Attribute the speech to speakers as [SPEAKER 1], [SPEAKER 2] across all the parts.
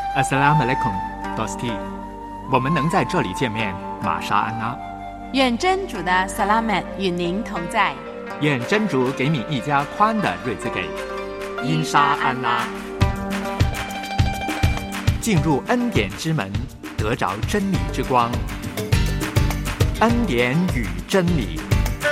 [SPEAKER 1] Assalamualaikum, Dosti。我们能在这里见面，玛莎安娜。
[SPEAKER 2] 愿真主的萨拉曼与您同在。
[SPEAKER 1] 愿真主给你一家宽的日子给。因沙安拉。进入恩典之门，得着真理之光。恩典与真理。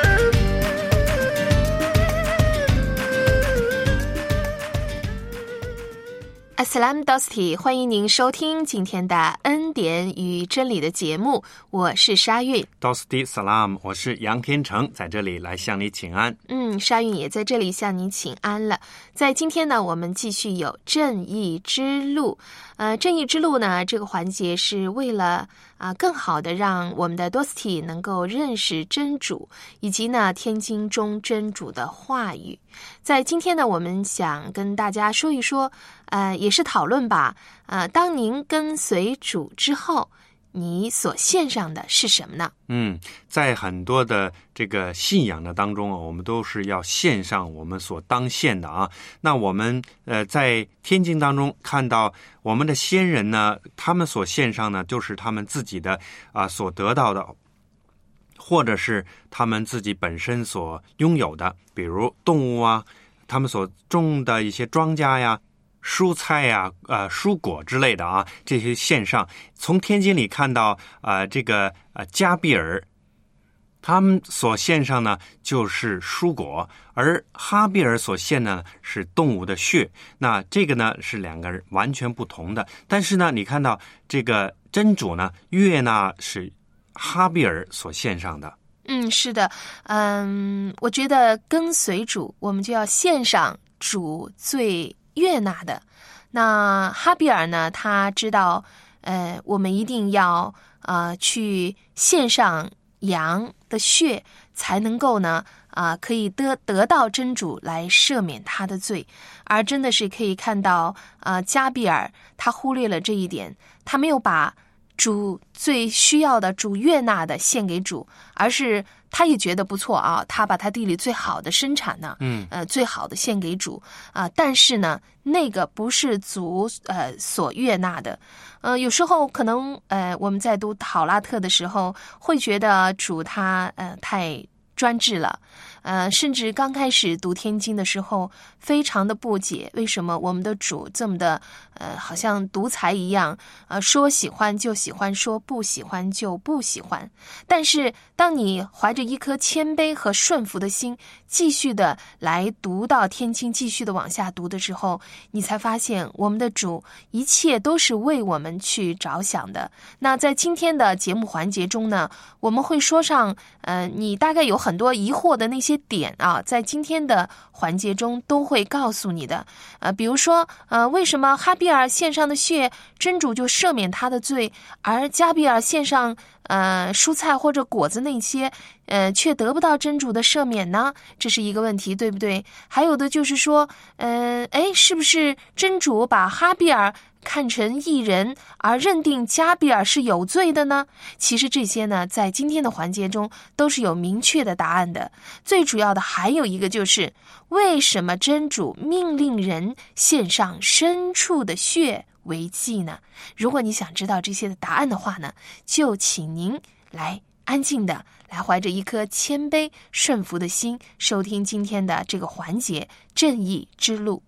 [SPEAKER 3] Assalam Dosti， 欢迎您收听今天的恩典与真理的节目，我是沙韵。
[SPEAKER 4] Dosti Salam， 我是杨天成，在这里来向你请安。
[SPEAKER 3] 沙韵也在这里向你请安了。在今天呢，我们继续有正义之路。正义之路呢，这个环节是为了更好的让我们的 Dosti 能够认识真主，以及呢天经中真主的话语。在今天呢，我们想跟大家说一说，也是讨论吧。当您跟随主之后，你所献上的是什么呢？
[SPEAKER 4] 在很多的这个信仰的当中我们都是要献上我们所当献的啊。那我们在天经当中看到我们的先人呢，他们所献上呢，就是他们自己的所得到的，或者是他们自己本身所拥有的，比如动物啊，他们所种的一些庄稼呀、蔬菜呀、蔬果之类的啊，这些献上。从天经里看到这个加比尔他们所献上呢就是蔬果，而哈比尔所献呢是动物的血。那这个呢是两个完全不同的。但是呢，你看到这个真主呢悦纳是哈比尔所献上的。
[SPEAKER 3] 是的。我觉得跟随主，我们就要献上主最悦纳的。那哈比尔呢，他知道我们一定要去献上羊的血，才能够呢可以得到真主来赦免他的罪。而真的是可以看到加比尔他忽略了这一点，他没有把主最需要的、主悦纳的献给主，而是他也觉得不错啊，他把他地里最好的生产呢，最好的献给主但是呢，那个不是主所悦纳的。有时候可能我们在读讨拉特的时候，会觉得主他太专制了。甚至刚开始读天经的时候，非常的不解，为什么我们的主这么的好像独裁一样，说喜欢就喜欢，说不喜欢就不喜欢。但是当你怀着一颗谦卑和顺服的心，继续的来读到天经，继续的往下读的时候，你才发现我们的主一切都是为我们去着想的。那在今天的节目环节中呢，我们会说上你大概有很多疑惑的那些点在今天的环节中都会告诉你的。比如说为什么哈比尔献上的血，真主就赦免他的罪，而加比尔献上蔬菜或者果子那些却得不到真主的赦免呢？这是一个问题，对不对？还有的就是说是不是真主把哈比尔看成义人，而认定加比尔是有罪的呢？其实这些呢，在今天的环节中都是有明确的答案的。最主要的还有一个就是，为什么真主命令人献上牲畜的血为祭呢？如果你想知道这些的答案的话呢，就请您来安静的来怀着一颗谦卑顺服的心，收听今天的这个环节正义之路。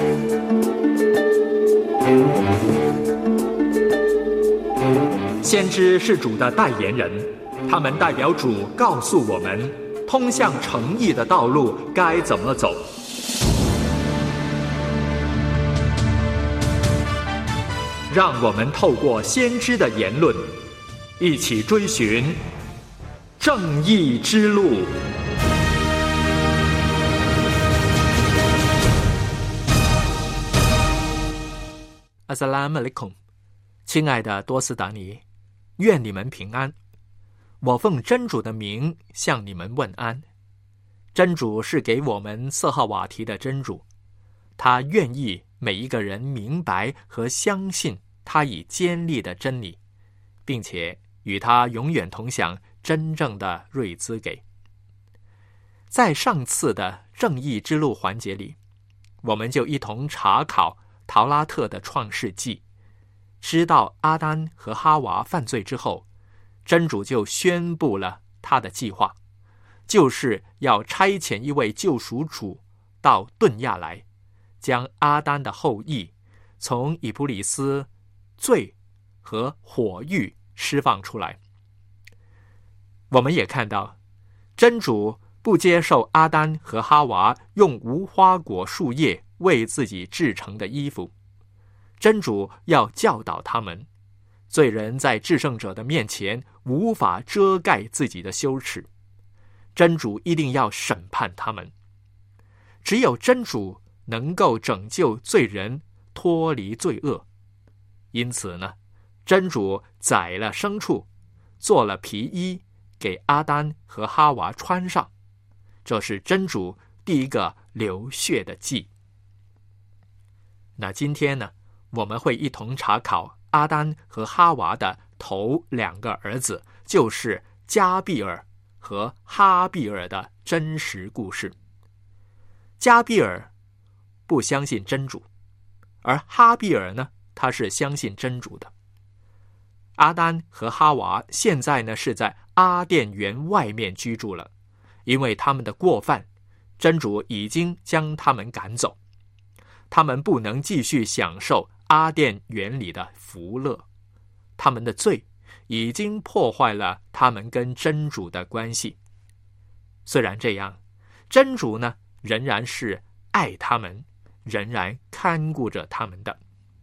[SPEAKER 1] 先知是主的代言人，他们代表主告诉我们通向诚意的道路该怎么走。让我们透过先知的言论，一起追寻正义之路。Assalamualaikum， 亲爱的多斯达尼，愿你们平安。我奉真主的名向你们问安。真主是给我们瑟哈瓦提的真主，他愿意每一个人明白和相信他以坚立的真理，并且与他永远同享真正的瑞兹给。在上次的正义之路环节里，我们就一同查考陶拉特的创世纪， 知道阿丹和哈娃犯罪之后，真主就宣布了他的计划，就是要差遣一位救赎主到顿亚来，将阿丹的后裔从以布里斯罪和火狱释放出来。我们也看到，真主不接受阿丹和哈娃用无花果树叶为自己制成的衣服，真主要教导他们，罪人在至圣者的面前无法遮盖自己的羞耻，真主一定要审判他们。只有真主能够拯救罪人脱离罪恶，因此呢，真主宰了牲畜，做了皮衣给阿丹和哈娃穿上，这是真主第一个流血的祭。那今天呢，我们会一同查考阿丹和哈娃的头2个儿子，就是加比尔和哈比尔的真实故事。加比尔不相信真主，而哈比尔呢，他是相信真主的。阿丹和哈娃现在呢是在阿甸园外面居住了，因为他们的过犯，真主已经将他们赶走，他们不能继续享受阿甸园里的福乐，他们的罪已经破坏了他们跟真主的关系。虽然这样，真主呢仍然是爱他们，仍然看顾着他们的。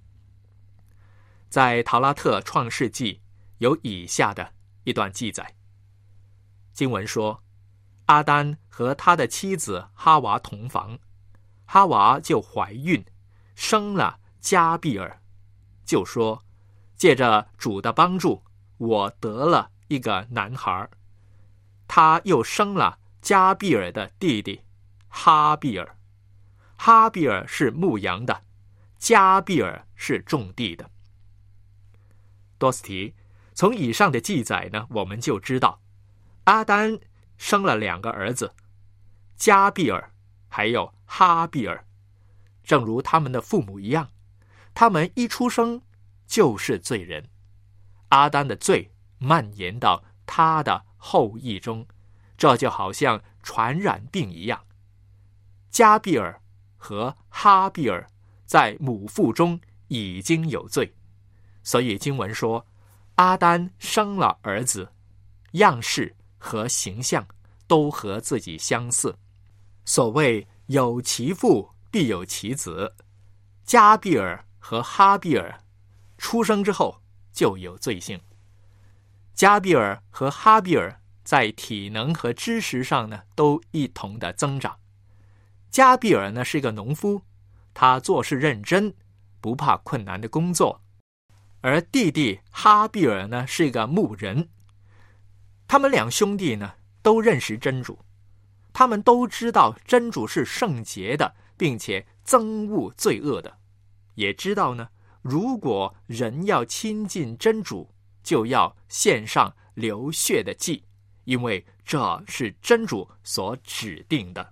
[SPEAKER 1] 在陶拉特创世纪有以下的一段记载，经文说，阿丹和他的妻子哈娃同房，哈娃就怀孕，生了加比尔，就说，借着主的帮助，我得了一个男孩。他又生了加比尔的弟弟哈比尔，哈比尔是牧羊的，加比尔是种地的。多斯提，从以上的记载呢，我们就知道阿丹生了2个儿子，加比尔还有哈比尔，正如他们的父母一样，他们一出生就是罪人。阿丹的罪蔓延到他的后裔中，这就好像传染病一样。加比尔和哈比尔在母腹中已经有罪，所以经文说，阿丹生了儿子，样式和形象都和自己相似。所谓有其父必有其子，加比尔和哈比尔出生之后就有罪性。加比尔和哈比尔在体能和知识上呢都一同的增长。加比尔呢是个农夫，他做事认真，不怕困难的工作，而弟弟哈比尔呢是一个牧人。他们2兄弟呢都认识真主，他们都知道真主是圣洁的，并且憎恶罪恶的，也知道呢，如果人要亲近真主，就要献上流血的祭，因为这是真主所指定的。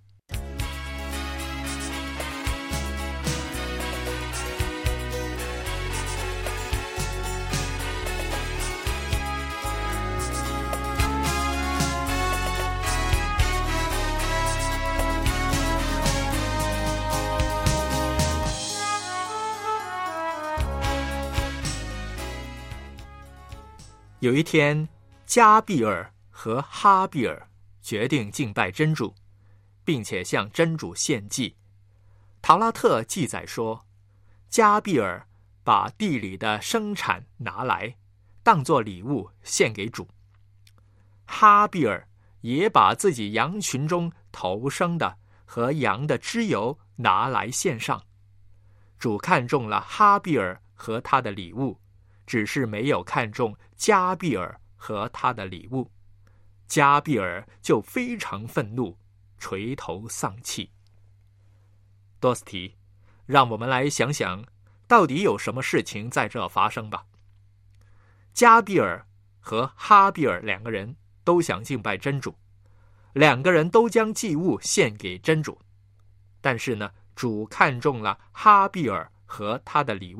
[SPEAKER 1] 有一天，加比尔和哈比尔决定敬拜真主，并且向真主献祭。陶拉特记载说，加比尔把地里的生产拿来，当作礼物献给主。哈比尔也把自己羊群中头生的和羊的脂油拿来献上。主看中了哈比尔和他的礼物，只是没有看中加比尔和他的礼物。加比尔就非常愤怒，垂头丧气。多斯提，让我们来想想，到底有什么事情在这发生吧。加比尔和哈比尔2个人都想敬拜真主，2个人都将祭物献给真主，但是呢，主看中了哈比尔和他的礼物，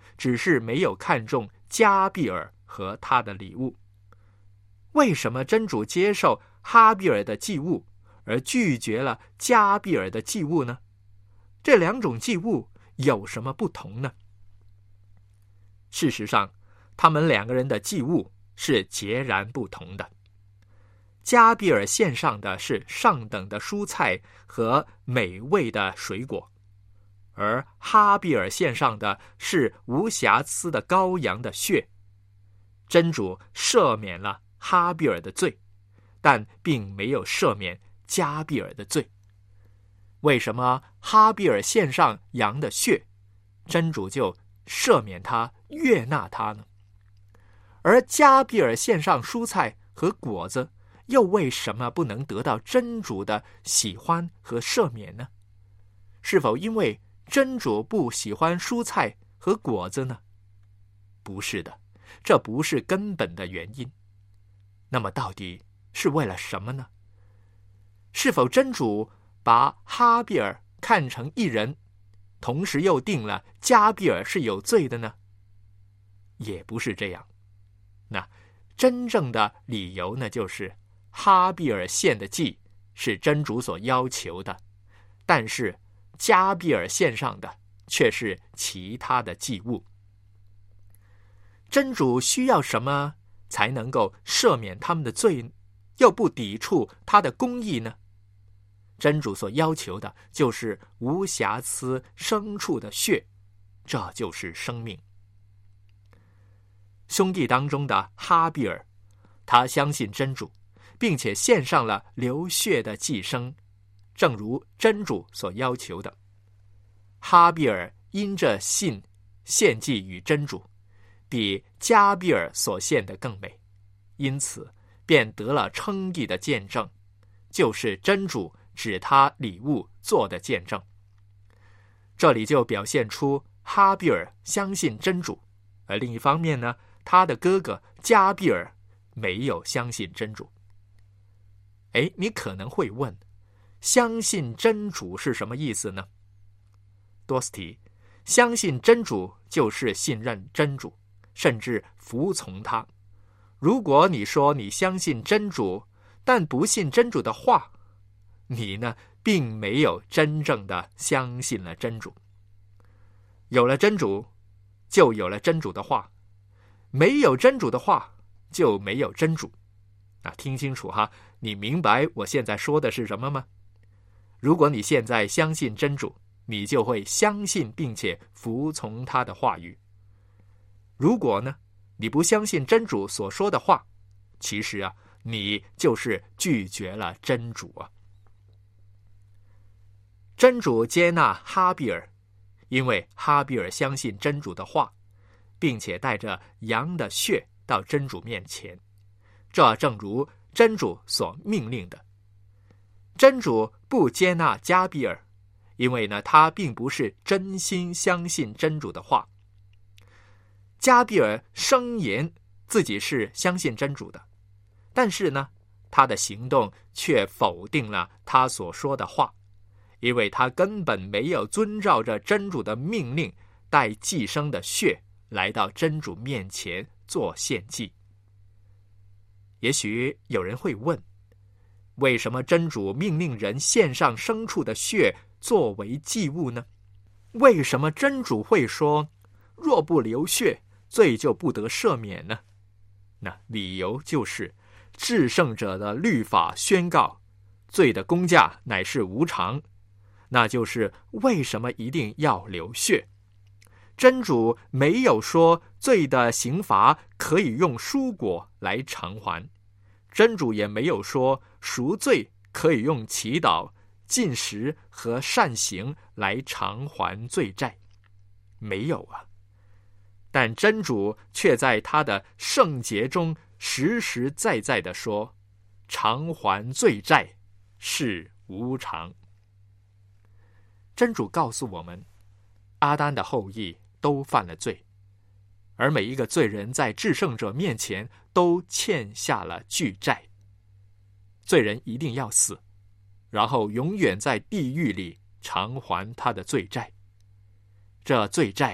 [SPEAKER 1] 只是没有看重加比尔和他的礼物。为什么真主接受哈比尔的祭物，而拒绝了加比尔的祭物呢？这两种祭物有什么不同呢？事实上，他们两个人的祭物是截然不同的。加比尔献上的是上等的蔬菜和美味的水果，而哈比尔献上的是无瑕疵的羔羊的血。真主赦免了哈比尔的罪，但并没有赦免加比尔的罪。为什么哈比尔献上羊的血，真主就赦免他、悦纳他呢？而加比尔献上蔬菜和果子，又为什么不能得到真主的喜欢和赦免呢？是否因为真主不喜欢蔬菜和果子呢？不是的，这不是根本的原因。那么到底是为了什么呢？是否真主把哈比尔看成一人，同时又定了加比尔是有罪的呢？也不是这样。那真正的理由呢，就是哈比尔献的祭是真主所要求的，但是加比尔献上的却是其他的祭物。真主需要什么才能够赦免他们的罪，又不抵触他的公义呢？真主所要求的就是无瑕疵牲畜的血，这就是生命。兄弟当中的哈比尔，他相信真主，并且献上了流血的祭牲，正如真主所要求的。哈比尔因着信献祭与真主，比加比尔所献的更美，因此便得了称义的见证，就是真主指他礼物做的见证。这里就表现出哈比尔相信真主，而另一方面呢，他的哥哥加比尔没有相信真主。你可能会问，相信真主是什么意思呢？多斯提，相信真主就是信任真主，甚至服从他。如果你说你相信真主，但不信真主的话，你呢，并没有真正的相信了真主。有了真主，就有了真主的话；没有真主的话，就没有真主。听清楚哈，你明白我现在说的是什么吗？如果你现在相信真主，你就会相信并且服从他的话语。如果呢，你不相信真主所说的话，其实你就是拒绝了真主啊。真主接纳哈比尔，因为哈比尔相信真主的话，并且带着羊的血到真主面前，这正如真主所命令的。真主不接纳加比尔，因为呢，他并不是真心相信真主的话。加比尔声言自己是相信真主的，但是呢，他的行动却否定了他所说的话，因为他根本没有遵照着真主的命令，带祭牲的血来到真主面前做献祭。也许有人会问，为什么真主命令人献上牲畜的血作为祭物呢？为什么真主会说，若不流血，罪就不得赦免呢？那理由就是至圣者的律法宣告，罪的工价乃是无常，那就是为什么一定要流血。真主没有说罪的刑罚可以用蔬果来偿还，真主也没有说赎罪可以用祈祷、禁食和善行来偿还罪债，没有啊。但真主却在他的圣洁中实实在在地说，偿还罪债是无常。真主告诉我们，阿丹的后裔都犯了罪，而每一个罪人在至圣者面前都欠下了巨债。罪人一定要死，然后永远在地狱里偿还他的罪债。这罪债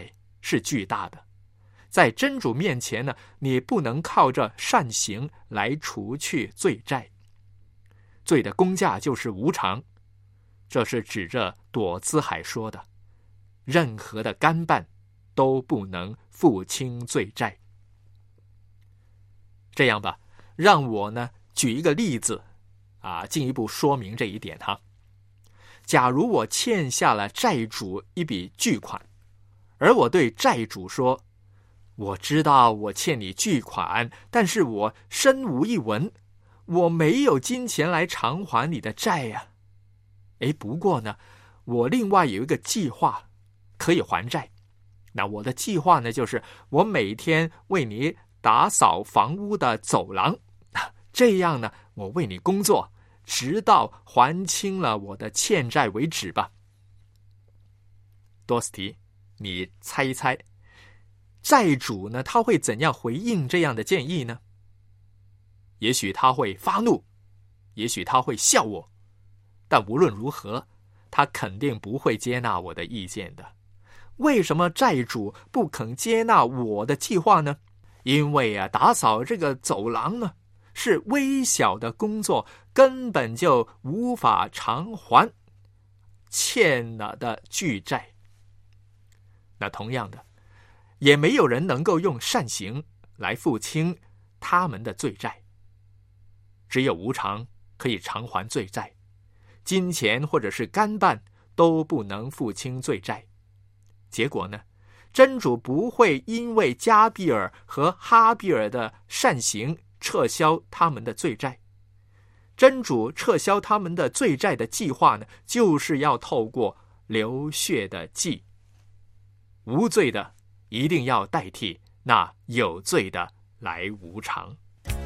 [SPEAKER 1] 是巨大的。在真主面前呢，你不能靠着善行来除去罪债。罪的工价就是无常，这是指着朵兹海说的。任何的干办都不能付清罪债。这样吧，让我呢举一个例子进一步说明这一点哈。假如我欠下了债主一笔巨款，而我对债主说，我知道我欠你巨款，但是我身无一文，我没有金钱来偿还你的债呀。不过呢，我另外有一个计划可以还债。那我的计划呢，就是我每天为你打扫房屋的走廊，这样呢，我为你工作，直到还清了我的欠债为止吧。多斯提，你猜一猜，债主呢，他会怎样回应这样的建议呢？也许他会发怒，也许他会笑我，但无论如何，他肯定不会接纳我的意见的。为什么债主不肯接纳我的计划呢？因为打扫这个走廊呢，是微小的工作，根本就无法偿还欠了的巨债。那同样的，也没有人能够用善行来付清他们的罪债。只有无常可以偿还罪债，金钱或者是干办都不能付清罪债。结果呢，真主不会因为加比尔和哈比尔的善行撤销他们的罪债。真主撤销他们的罪债的计划呢，就是要透过流血的祭，无罪的一定要代替那有罪的来无偿。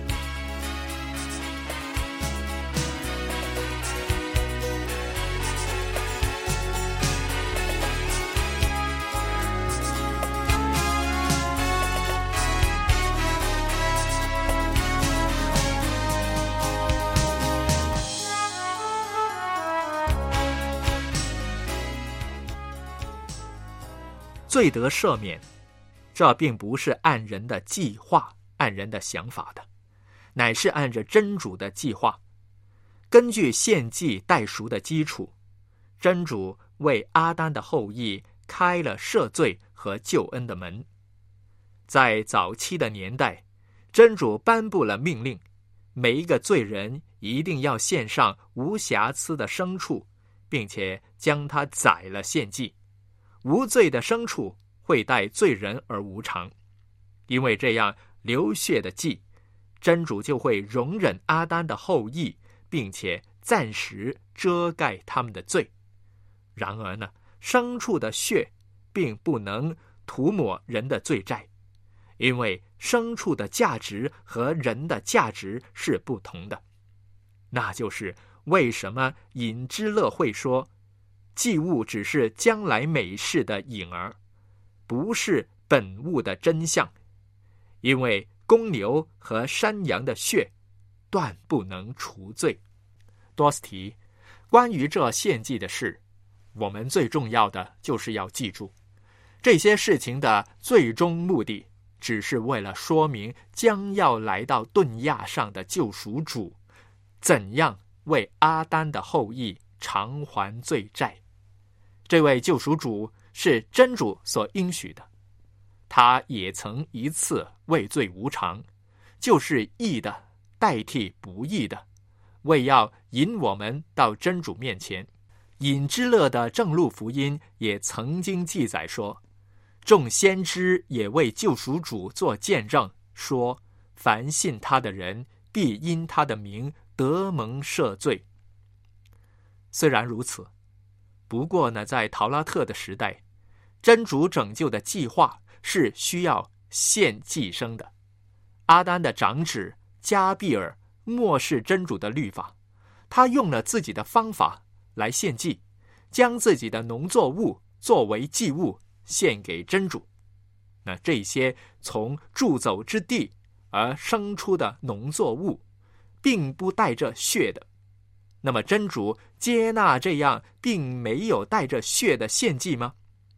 [SPEAKER 1] 罪得赦免，这并不是按人的计划、按人的想法的，乃是按着真主的计划。根据献祭代赎的基础，真主为阿丹的后裔开了赦罪和救恩的门。在早期的年代，真主颁布了命令，每一个罪人一定要献上无瑕疵的牲畜，并且将它宰了献祭。无罪的牲畜会待罪人而无偿，因为这样流血的祭，真主就会容忍阿丹的后裔，并且暂时遮盖他们的罪。然而呢，牲畜的血并不能涂抹人的罪债，因为牲畜的价值和人的价值是不同的。那就是为什么尹之乐会说，祭物只是将来美事的影儿，不是本物的真相，因为公牛和山羊的血断不能除罪。多斯提，关于这献祭的事，我们最重要的就是要记住，这些事情的最终目的只是为了说明将要来到顿亚上的救赎主怎样为阿丹的后裔偿还罪债。这位救赎主是真主所应许的，他也曾一次为罪无偿，就是义的代替不义的，为要引我们到真主面前。尹之乐的正路福音也曾经记载说，众先知也为救赎主做见证，说凡信他的人必因他的名得蒙赦罪。虽然如此，不过呢，在陶拉特的时代，真主拯救的计划是需要献祭牲的。阿丹的长子加比尔漠视真主的律法，他用了自己的方法来献祭，将自己的农作物作为祭物献给真主。那这些从住走之地而生出的农作物，并不带着血的。那么真主接纳这样并没有带着血的献祭吗？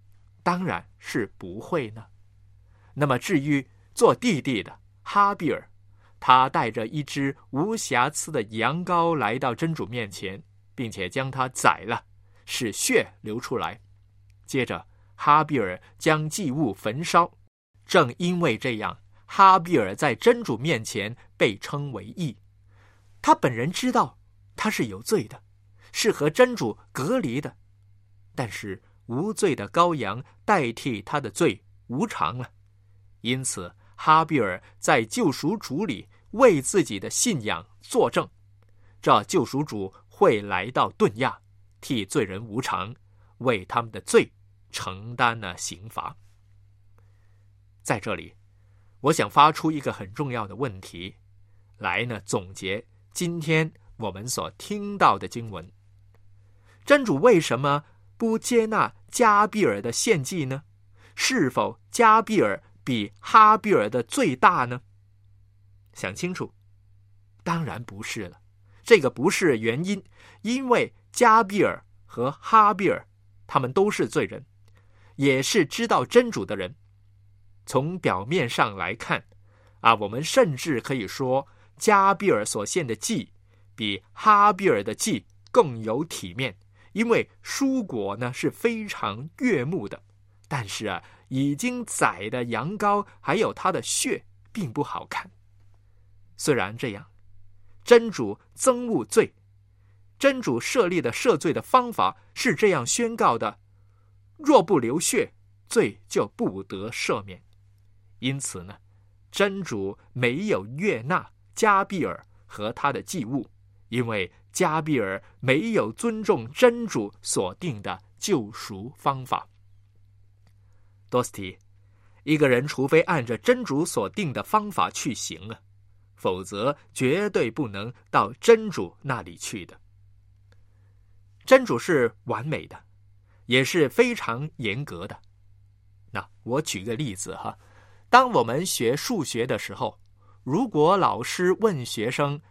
[SPEAKER 1] 当然是不会呢。那么至于做弟弟的哈比尔，他带着一只无瑕疵的羊羔来到真主面前，并且将它宰了，使血流出来。接着哈比尔将祭物焚烧。正因为这样，哈比尔在真主面前被称为义。他本人知道他是有罪的，是和真主隔离的，但是无罪的羔羊代替他的罪无偿了。因此哈比尔在救赎主里为自己的信仰作证，这救赎主会来到顿亚，替罪人无偿，为他们的罪承担了刑罚。在这里我想发出一个很重要的问题来总结今天我们所听到的经文。真主为什么不接纳加比尔的献祭呢？是否加比尔比哈比尔的罪大呢？想清楚，当然不是了。这个不是原因，因为加比尔和哈比尔他们都是罪人，也是知道真主的人。从表面上来看我们甚至可以说加比尔所献的祭比哈比尔的祭更有体面，因为蔬果是非常悦目的，但是已经宰的羊羔还有它的血并不好看。虽然这样，真主憎恶罪，真主设立的赦罪的方法是这样宣告的：若不流血，罪就不得赦免。因此真主没有悦纳加比尔和他的祭物，因为加比尔没有尊重真主所定的救赎方法。多斯提，一个人除非按着真主所定的方法去行否则绝对不能到真主那里去的。真主是完美的，也是非常严格的。我举个例子当我们学数学的时候，如果老师问学生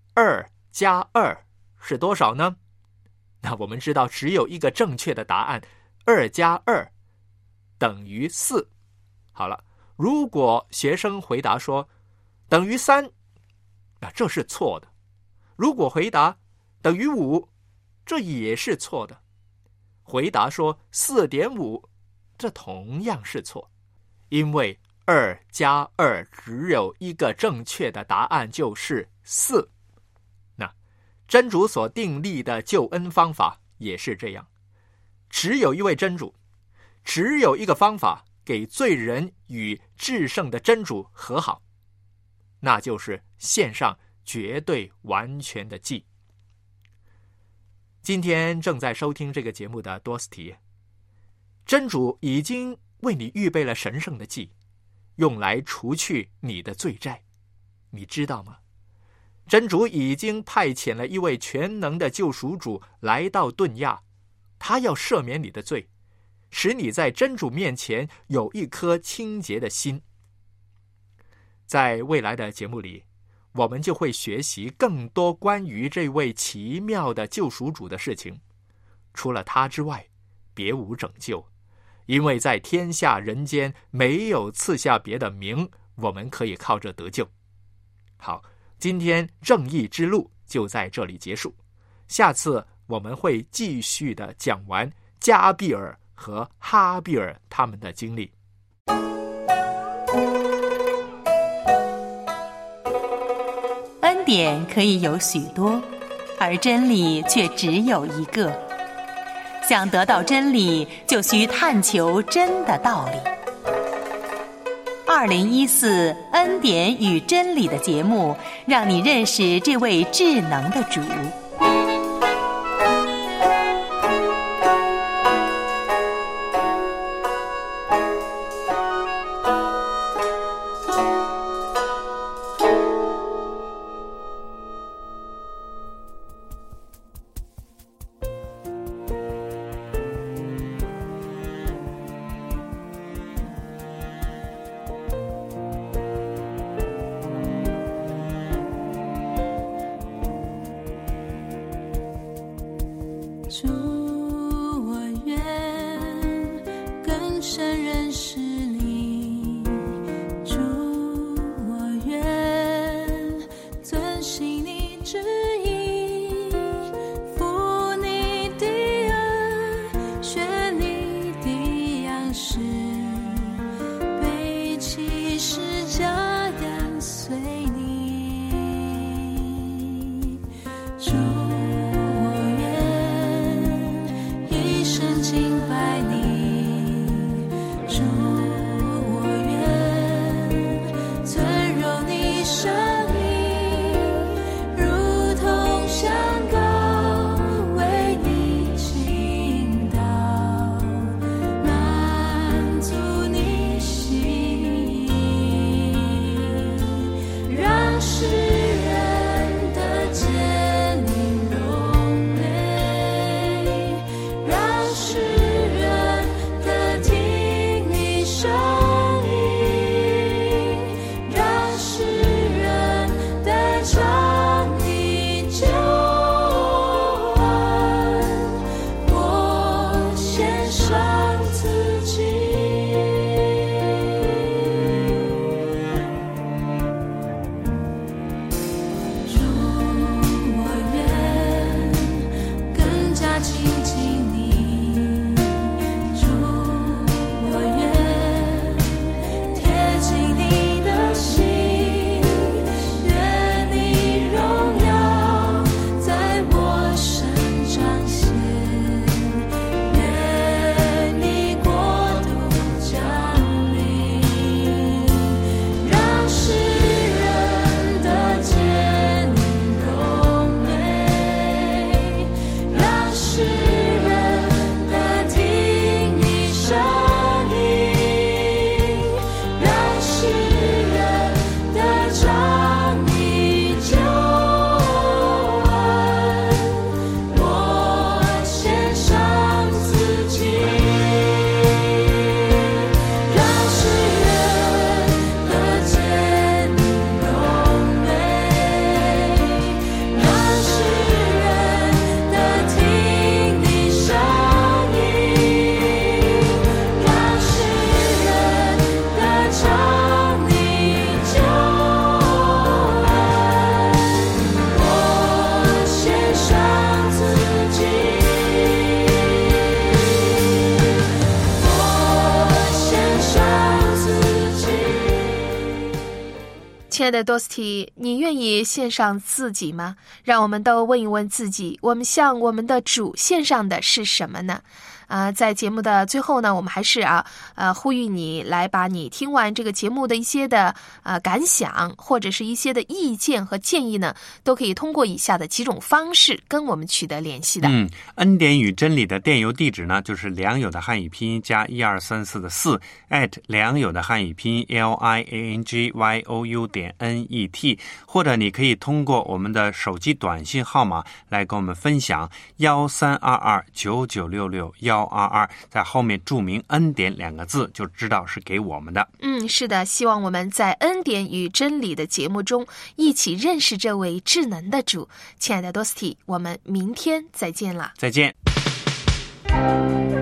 [SPEAKER 1] 2加2是多少呢？那我们知道只有一个正确的答案，2加2等于4。好了，如果学生回答说等于3，那这是错的。如果回答等于5，这也是错的。回答说 4.5， 这同样是错。因为2加2只有一个正确的答案，就是4。那真主所订立的救恩方法也是这样，只有一位真主，只有一个方法给罪人与至圣的真主和好，那就是献上绝对完全的祭。今天正在收听这个节目的多斯提，真主已经为你预备了神圣的祭，用来除去你的罪债，你知道吗？真主已经派遣了一位全能的救赎主来到顿亚，他要赦免你的罪，使你在真主面前有一颗清洁的心。在未来的节目里，我们就会学习更多关于这位奇妙的救赎主的事情。除了他之外，别无拯救，因为在天下人间没有赐下别的名，我们可以靠着得救。好，今天正义之路就在这里结束，下次我们会继续的讲完加比尔和哈比尔他们的经历。
[SPEAKER 2] 恩典可以有许多，而真理却只有一个。想得到真理，就需探求真的道理。2014恩典与真理的节目，让你认识这位智能的主。
[SPEAKER 5] 深认识你，主，我愿遵行你旨意，服你的恩，学你的样式，背起十架跟随你，主，我愿一生敬拜你，主，我愿尊荣你生命，如同香膏为你倾倒，满足你心意，让世人得见你荣美，让世人得听你声音，让世人得尝你救恩，我献上自己。主，我愿更加亲近你，主，我愿贴近你的心，愿你荣耀在我身彰显，愿你国度降临，让世人得见你荣美，让世人得听你声音，让世人得尝你救恩，我献上自己，让世人得见你荣美，让世人得听你声音，让世人得尝你救恩，我献上自己，我献上自己。
[SPEAKER 3] 亲爱的多斯蒂，你愿意献上自己吗？让我们都问一问自己，我们向我们的主献上的是什么呢？在节目的最后呢，我们还是呼吁你来把你听完这个节目的一些的感想，或者是一些的意见和建议呢，都可以通过以下的几种方式跟我们取得联系的。
[SPEAKER 4] 恩典与真理的电邮地址呢，就是良友的汉语拼音加1234的4 良友的汉语拼音 liangyou.net， 或者你可以通过我们的手机短信号码来跟我们分享132299661122，在后面注明恩典2个字，就知道是给我们的。
[SPEAKER 3] 是的，希望我们在恩典与真理的节目中一起认识这位智能的主。亲爱的多斯蒂，我们明天再见了。
[SPEAKER 4] 再见。